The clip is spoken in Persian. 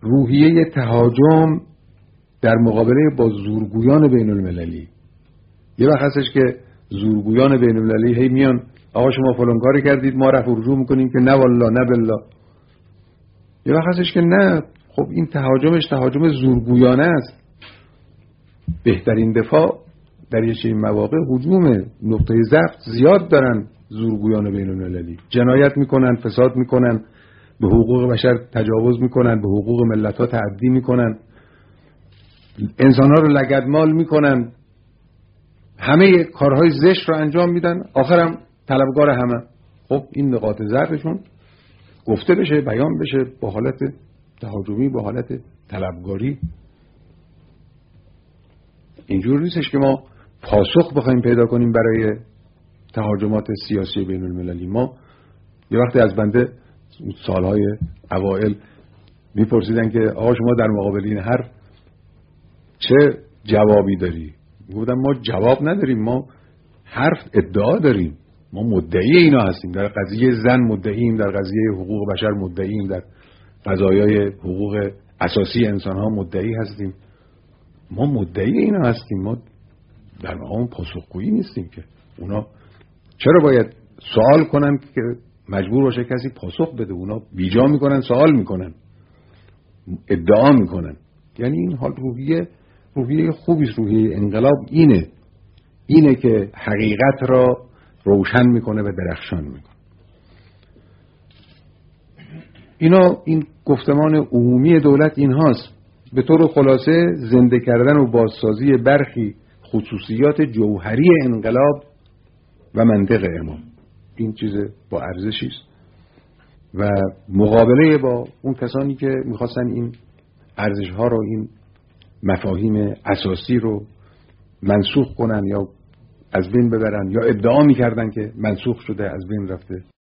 روحیه تهاجم در مقابله با زورگویان بین المللی. یه وقت هستش که زورگویان بین المللی هی میان آقا شما فلان کاری کردید ما رفع رجوع میکنیم که نه والله نه بالله. یه وقت هستش که نه، خب این تهاجمش تهاجم زورگویانه است. بهترین دفاع در یه چنین مواقع هجومه. نقطه ضعف زیاد دارن زورگویان بین المللی، جنایت میکنن، فساد میکنن، به حقوق بشر تجاوز میکنن، به حقوق ملت ها تعدی میکنن، انسان ها رو لگدمال میکنن، همه کارهای زشت رو انجام میدن، آخرم طلبگار همه. خب این نقاط ضعفشون گفته بشه، بیان بشه با حالت تهاجمی، با حالت طلبگاری. اینجور نیستش که ما پاسخ بخوایم پیدا کنیم برای تهاجمات سیاسی بین المللی. ما یه وقتی از بنده سالهای اوائل میپرسیدن که آقا شما در مقابل این هر چه جوابی داری؟ گفتم ما جواب نداریم، ما حرف ادعا داریم، ما مدعی اینا هستیم. در قضیه زن مدعیم، در قضیه حقوق بشر مدعیم، در قضایای حقوق اساسی انسان ها مدعی هستیم. ما مدعی اینا هستیم، ما در مقام پاسخگویی نیستیم که اونا چرا باید سوال کنن که مجبور باشه کسی پاسخ بده. اونا بیجا میکنن، سوال میکنن، ادعا میکنن. یعنی این حال روحیه خوبی است. روحیه انقلاب اینه که حقیقت را روشن میکنه و درخشان میکنه. این گفتمان عمومی دولت این هاست. به طور خلاصه زنده کردن و بازسازی برخی خصوصیات جوهری انقلاب و منطق امام، این چیز با ارزشی است و مقابله با اون کسانی که میخواستن این ارزش‌ها رو، این مفاهیم اساسی رو منسوخ کنن یا از بین ببرن یا ادعا میکردن که منسوخ شده، از بین رفته.